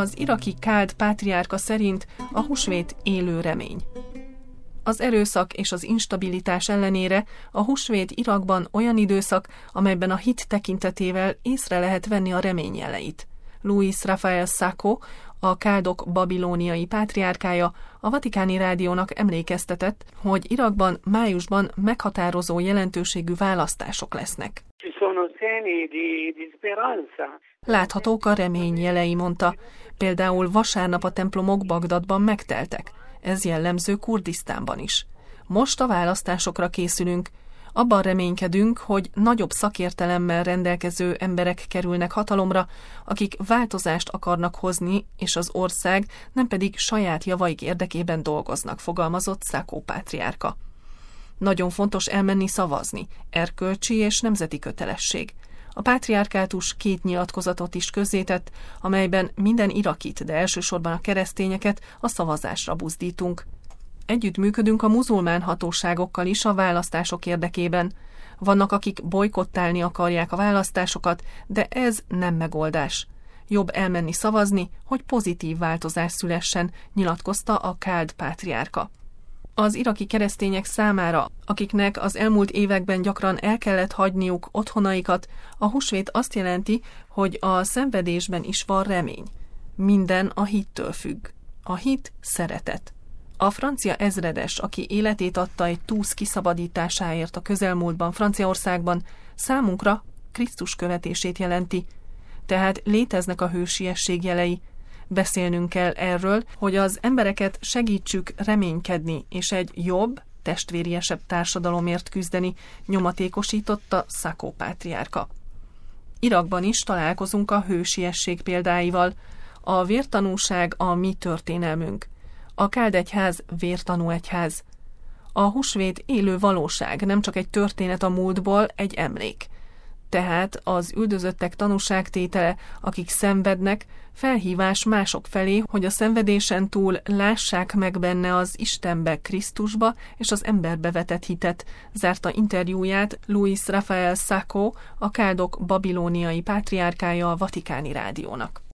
Az iraki káld pátriárka szerint a húsvét élő remény. Az erőszak és az instabilitás ellenére a húsvét Irakban olyan időszak, amelyben a hit tekintetével észre lehet venni a remény jeleit. Luis Rafael Sacco, a káldok babilóniai pátriárkája a Vatikáni Rádiónak emlékeztetett, hogy Irakban májusban meghatározó jelentőségű választások lesznek. Láthatók a remény jelei, mondta. Például vasárnap a templomok Bagdadban megteltek. Ez jellemző Kurdisztánban is. Most a választásokra készülünk. Abban reménykedünk, hogy nagyobb szakértelemmel rendelkező emberek kerülnek hatalomra, akik változást akarnak hozni, és az ország nem pedig saját javaik érdekében dolgoznak, fogalmazott Sacco pátriárka. Nagyon fontos elmenni szavazni, erkölcsi és nemzeti kötelesség. A pátriárkátus 2 nyilatkozatot is közzétett, amelyben minden irakit, de elsősorban a keresztényeket a szavazásra buzdítunk. Együttműködünk a muzulmán hatóságokkal is a választások érdekében. Vannak, akik bojkottálni akarják a választásokat, de ez nem megoldás. Jobb elmenni szavazni, hogy pozitív változás szülessen, nyilatkozta a káld pátriárka. Az iraki keresztények számára, akiknek az elmúlt években gyakran el kellett hagyniuk otthonaikat, a húsvét azt jelenti, hogy a szenvedésben is van remény. Minden a hittől függ. A hit szeretet. A francia ezredes, aki életét adta egy túsz kiszabadításáért a közelmúltban Franciaországban, számunkra Krisztus követését jelenti. Tehát léteznek a hősiesség jelei. Beszélnünk kell erről, hogy az embereket segítsük reménykedni és egy jobb, testvériesebb társadalomért küzdeni, nyomatékosította Sacco pátriárka. Irakban is találkozunk a hősiesség példáival. A vértanúság a mi történelmünk. A káld egyház vértanú egyház. A húsvét élő valóság, nem csak egy történet a múltból, egy emlék. Tehát az üldözöttek tanúságtétele, akik szenvednek, felhívás mások felé, hogy a szenvedésen túl lássák meg benne az Istenbe, Krisztusba és az emberbe vetett hitet, zárta interjúját Luis Rafael Sacco, a káldok babilóniai pátriárkája a Vatikáni Rádiónak.